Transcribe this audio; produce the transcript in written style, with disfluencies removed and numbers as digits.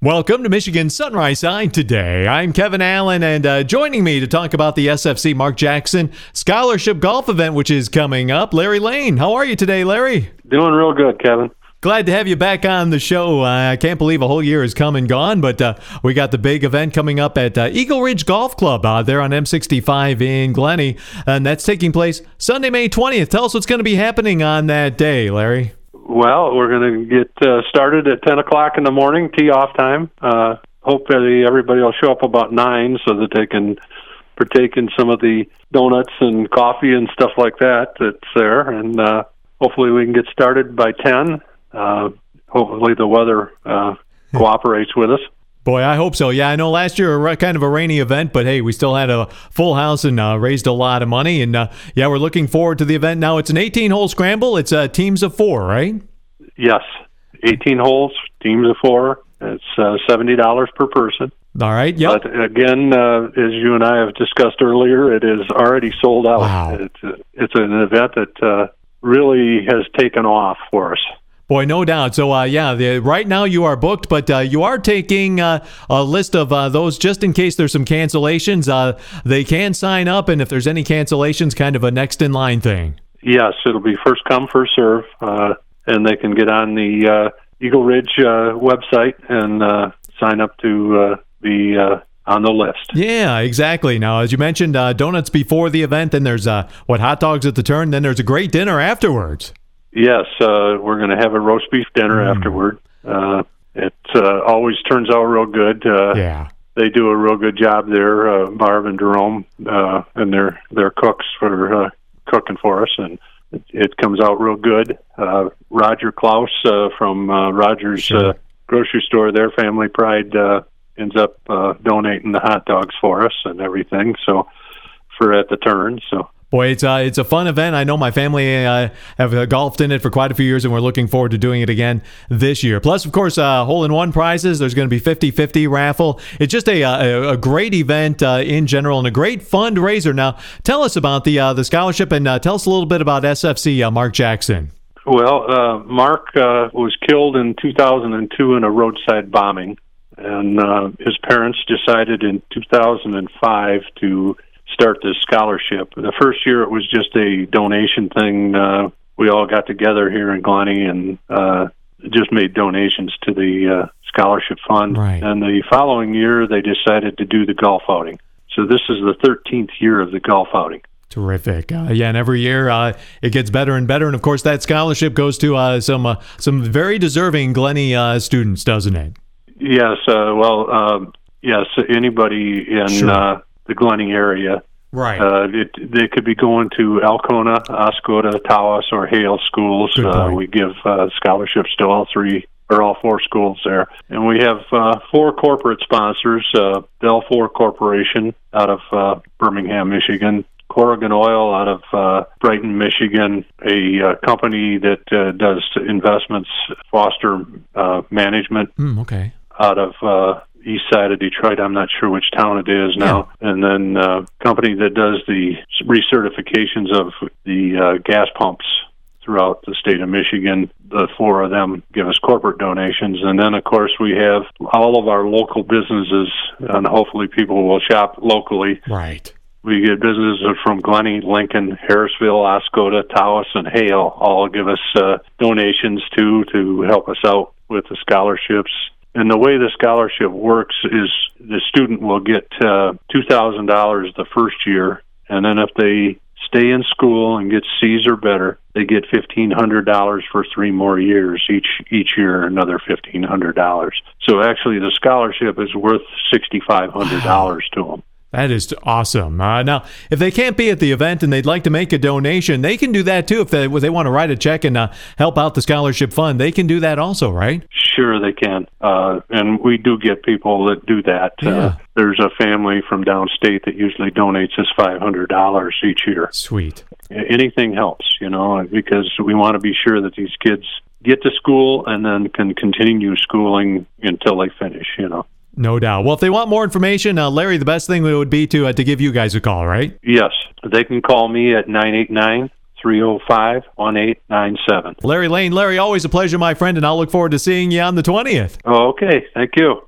Welcome to Michigan Sunrise Side today. I'm Kevin Allen, and joining me to talk about the SFC Mark Jackson Scholarship Golf Event, which is coming up, Larry Lane. How are you today, Larry? Doing real good, Kevin. Glad to have you back on the show. I can't believe a whole year has come and gone, but we got the big event coming up at Eagle Ridge Golf Club there on M65 in Glenny, and that's taking place Sunday, May 20th. Tell us what's going to be happening on that day, Larry. Well, we're going to get started at 10 o'clock in the morning, tee-off time. Hopefully everybody will show up about 9 so that they can partake in some of the donuts and coffee and stuff like that that's there. And hopefully we can get started by 10. Hopefully the weather cooperates with us. Boy, I hope so. Yeah, I know last year kind of a rainy event, but hey, we still had a full house and raised a lot of money. And yeah, we're looking forward to the event. Now, it's an 18-hole scramble. It's teams of 4, right? Yes, 18 holes, teams of 4. It's $70 per person. All right, yep. But again, as you and I have discussed earlier, it is already sold out. Wow. It's an event that really has taken off for us. Boy, no doubt. So, right now you are booked, but you are taking a list of those just in case there's some cancellations. They can sign up, and if there's any cancellations, kind of a next-in-line thing. Yes, it'll be first come, first serve, and they can get on the Eagle Ridge website and sign up to be on the list. Yeah, exactly. Now, as you mentioned, donuts before the event, then there's hot dogs at the turn, then there's a great dinner afterwards. Yes, we're going to have a roast beef dinner afterward. It always turns out real good. Yeah. They do a real good job there, Barb and Jerome, and their cooks for cooking for us, and it comes out real good. Roger Klaus from Rogers grocery store, their family pride, ends up donating the hot dogs for us and everything. So for at the turn, so. Boy, it's a fun event. I know my family have golfed in it for quite a few years, and we're looking forward to doing it again this year. Plus, of course, hole-in-one prizes. There's going to be 50-50 raffle. It's just a great event in general and a great fundraiser. Now, tell us about the scholarship, and tell us a little bit about SFC Mark Jackson. Well, Mark was killed in 2002 in a roadside bombing, and his parents decided in 2005 to start this scholarship. The first year it was just a donation thing. We all got together here in Glenny and just made donations to the scholarship fund. Right. And the following year they decided to do the golf outing. So this is the 13th year of the golf outing. Terrific. And every year it gets better and better. And, of course, that scholarship goes to some very deserving Glenny students, doesn't it? Yes. Yes, anybody in the Glenny area. Right. They could be going to Alcona, Oscoda, Tawas, or Hale schools. We give scholarships to all 4 schools there. And we have 4 corporate sponsors, Bell4 Corporation out of Birmingham, Michigan, Corrigan Oil out of Brighton, Michigan, a company that does investments, Foster Management out of east side of Detroit. I'm not sure which town it is now. Yeah. And then a company that does the recertifications of the gas pumps throughout the state of Michigan. The 4 of them give us corporate donations. And then, of course, we have all of our local businesses, and hopefully people will shop locally. Right. We get businesses from Glenny, Lincoln, Harrisville, Oscoda, Tawas, and Hale all give us donations to help us out with the scholarships. And the way the scholarship works is the student will get $2,000 the first year, and then if they stay in school and get C's or better, they get $1,500 for 3 more years. Each year, another $1,500. So actually, the scholarship is worth $6,500 to them. That is awesome. Now, if they can't be at the event and they'd like to make a donation, they can do that too. If they want to write a check and help out the scholarship fund, they can do that also, right? Sure, they can. And we do get people that do that. Yeah. There's a family from downstate that usually donates us $500 each year. Sweet. Anything helps, because we want to be sure that these kids get to school and then can continue schooling until they finish, No doubt. Well, if they want more information, Larry, the best thing would be to give you guys a call, right? Yes. They can call me at 989-305-1897. Larry Lane. Larry, always a pleasure, my friend, and I'll look forward to seeing you on the 20th. Okay. Thank you.